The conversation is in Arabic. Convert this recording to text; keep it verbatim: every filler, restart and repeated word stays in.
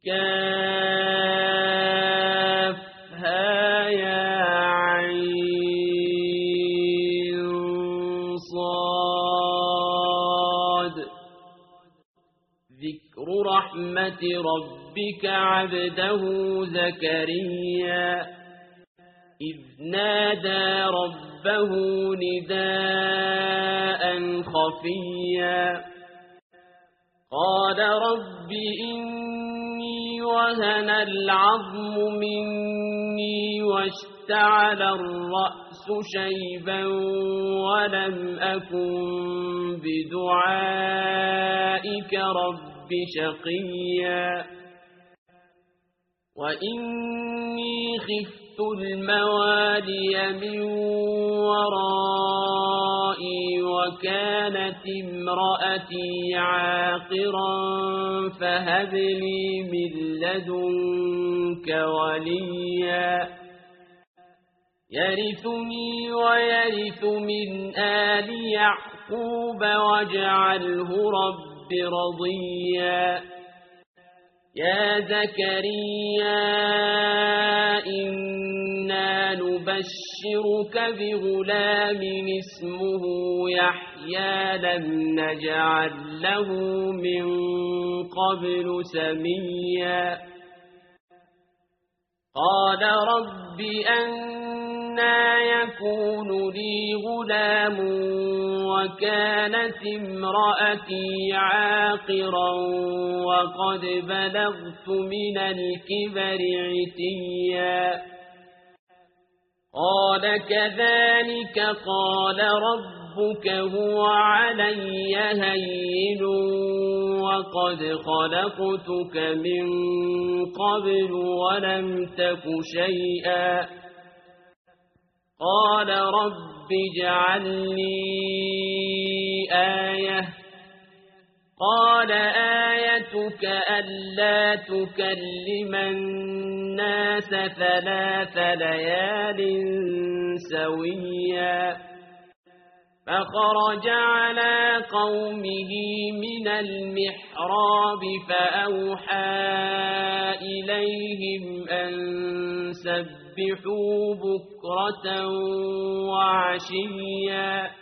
كافها يا عين صاد. ذكر رحمة ربك عبده زكريا إذ نادى ربه نداء خفيا قال رب إني وهن العظم مني واشتعل الرأس شيبا ولم أكن بدعائك رب شقيا وإني خفت الموالي من ورائي وكانت امرأتي عاقرا فهب لي من لدنك وليا يرثني ويرث من آل يعقوب واجعله رب رضيا. يا زكريا إنا نبشرك بغلام اسمه يحيى لم نجعل له من قبل سميا قال رب أنى يكون لي غلام وكانت امرأتي عاقرا وقد بلغت من الكبر عتيا قال كذلك قال ربك هو علي هين وقد خلقتك من قبل ولم تك شيئا قال رب اجعل لي آية قال آيتك ألا تكلم الناس ثلاث ليال سويا فخرج على قومه من المحراب فأوحى إليهم أن سبحوا بكرة وعشيا